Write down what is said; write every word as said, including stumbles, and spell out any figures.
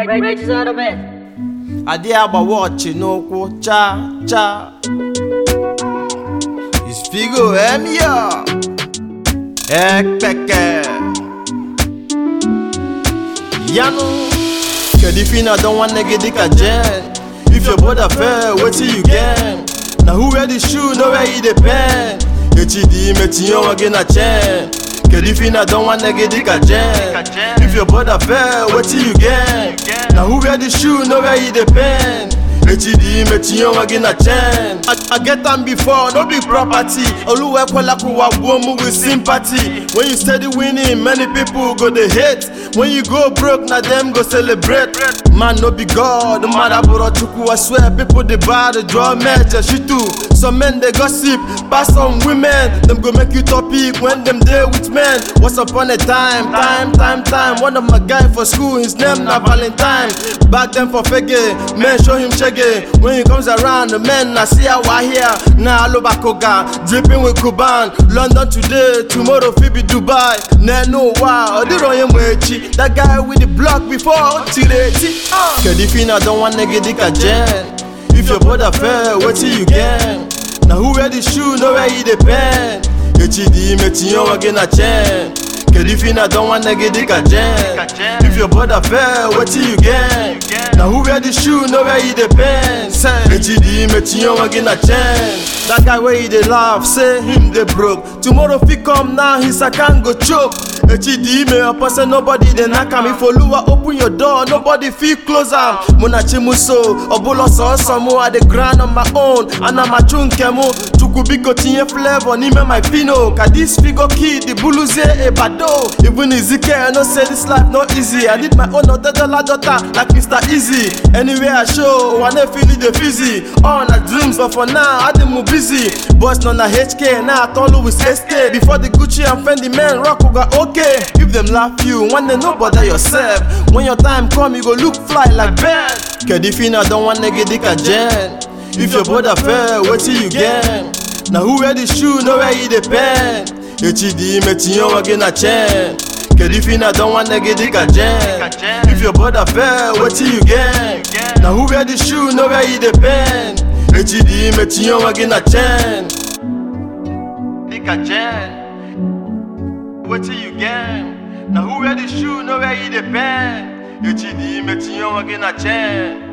Reggie's on the bed. I did have a watch, no quote, cha, cha. His figure, Emia. Ekpeke. Yano. Kedifina don't want to get a jen. If your brother fair, wait till you get. Now who wear the shoe, know where he depend. H D, Metion again a chain. Kedifina don't want to get a jen. If your brother fair, wait till you get. Now who wear the shoe, know where he depend. H D, Metion again a chain. I, I get them before, no big property. Oluwe kwalakuwa womu with sympathy. When you steady winning, many people go they hate. When you go broke, now them go celebrate. Man no be God, no matter what chuku. I swear people they buy the draw match and shit too. Some men they gossip, pass some women. Them go make you topic when them there with men. Once upon a time, time, time, time. One of my guy for school, his name na Valentine. Back then for fege, men show him shege. When he comes around, the men I see how I here. Now Aloba Koga, dripping with Kuban. London today, tomorrow Phoebe Dubai. Nah no wow, that guy with the block before Tireti. Kedifina don't want to get a jen. If your brother fair, wait till you get. Now who wear the shoe, know where he depend. H D, Metion again a chain. Kedifina don't want to get a jen. If your brother fair, wait till you get. Now who wear the shoe, know where he depend. H D, Metion again a chain. That guy where he dey laugh, say him they broke. Tomorrow if he come now, his account go choke. H D me a person, nobody they knock am. If Oluwa open your door, nobody feel close am. Munachimuso, Obolo so samo I the grind on my own. And I'm a chunkemo. Tukubiko tinye flavor, nime my pino. Ka this figure kid, the buluze e bado. Even Ezekiel, I know say this life not easy. I need my own other dollar daughter like Mister Easy. Anywhere I show, I never feel it the fizzy. All na dreams, but for now I dey move busy. Boss no na H K, now I told Louis S K. Before the Gucci and Fendi men rock who got okay. If them laugh you, when they know bother yourself. When your time come, you go look fly like bird. Kedifina don't want to get a jen. If your brother fair, wait till you get. Now who wear the shoe, know where he depend. H D, Metion again a chain. Kedifina don't want to get a jen. If your brother fair, wait till you get. Now who wear the shoe, know where he depend. H D, Metion again a chain. Dick a jen. Wait till you get. Now who wear the shoe, know where he depend. H D, Metion again a chain.